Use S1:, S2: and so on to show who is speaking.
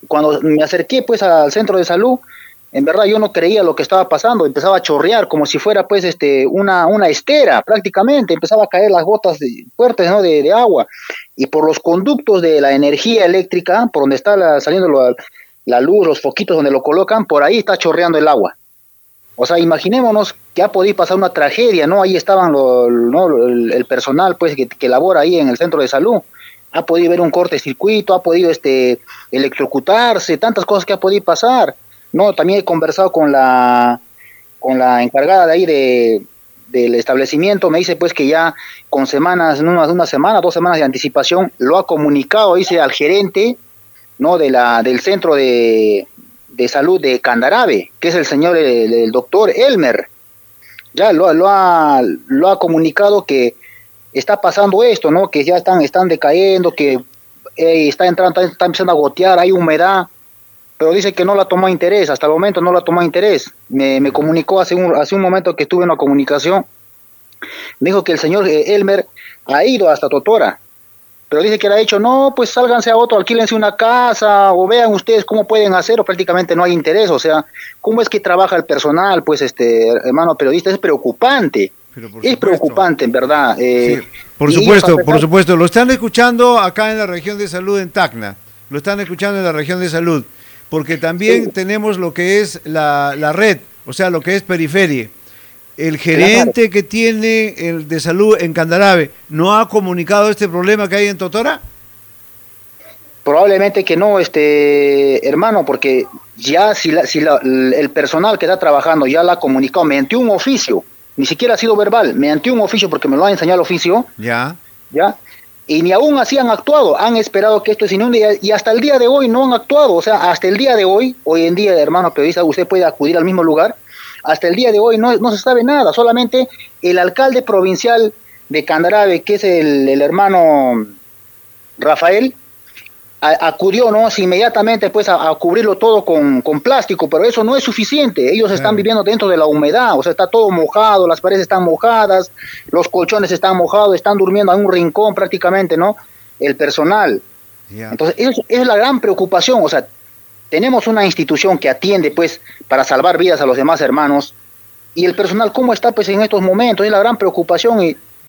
S1: cuando me acerqué pues al centro de salud, en verdad yo no creía lo que estaba pasando, empezaba a chorrear como si fuera pues una estera prácticamente, empezaba a caer las gotas fuertes, ¿no? de agua, y por los conductos de la energía eléctrica, por donde está saliendo la luz, los foquitos donde lo colocan, por ahí está chorreando el agua. O sea, imaginémonos que ha podido pasar una tragedia, ¿no? Ahí estaban ¿no? el personal pues que labora ahí en el centro de salud. Ha podido haber un cortocircuito, ha podido electrocutarse, tantas cosas que ha podido pasar. No, también he conversado con la encargada de ahí del establecimiento, me dice pues que ya con semanas, una semana, 2 semanas de anticipación, lo ha comunicado, dice, al gerente, ¿no? Del centro de salud de Candarave, que es el señor, el doctor Elmer. Ya lo ha comunicado que está pasando esto, ¿no? Que ya están decayendo, que está empezando a gotear, hay humedad, pero dice que no la tomó interés, hasta el momento no la tomó interés. Me comunicó hace un momento que estuve en una comunicación, me dijo que el señor Elmer ha ido hasta Totora, pero dice que le ha dicho, no, pues sálganse a otro, alquílense una casa, o vean ustedes cómo pueden hacer, o prácticamente no hay interés, o sea, cómo es que trabaja el personal, pues hermano periodista,
S2: Pero por
S1: es
S2: supuesto.
S1: preocupante en verdad.
S2: Sí, por supuesto, lo están escuchando acá en la región de salud en Tacna, lo están escuchando en la región de salud, porque también
S1: Sí,
S2: tenemos lo que es la red, o sea, lo que es periferia. El
S1: claro.
S2: gerente que tiene el de salud en Candarave no ha comunicado este problema que hay en Totora.
S1: Probablemente que no, hermano, porque ya si el personal que está trabajando ya la ha comunicado mediante un oficio, ni siquiera ha sido verbal, mediante un oficio, porque me lo ha enseñado el oficio,
S2: Ya.
S1: ¿ya? Y ni aún así han actuado, han esperado que esto se inunde y hasta el día de hoy no han actuado, o sea, hasta el día de hoy en día, hermano periodista, usted puede acudir al mismo lugar, hasta el día de hoy no se sabe nada, solamente el alcalde provincial de Candarave, que es el hermano Rafael, acudió, ¿no? Inmediatamente pues a cubrirlo todo con plástico, pero eso no es suficiente, ellos están
S2: Claro.
S1: viviendo dentro de la humedad, o sea, está todo mojado, las paredes están mojadas, los colchones están mojados, están durmiendo en un rincón prácticamente, ¿no? El personal.
S2: Ya.
S1: Entonces, es la gran preocupación, o sea, tenemos una institución que atiende pues para salvar vidas a los demás hermanos, y el personal, ¿cómo está pues en estos momentos? Es la gran preocupación, y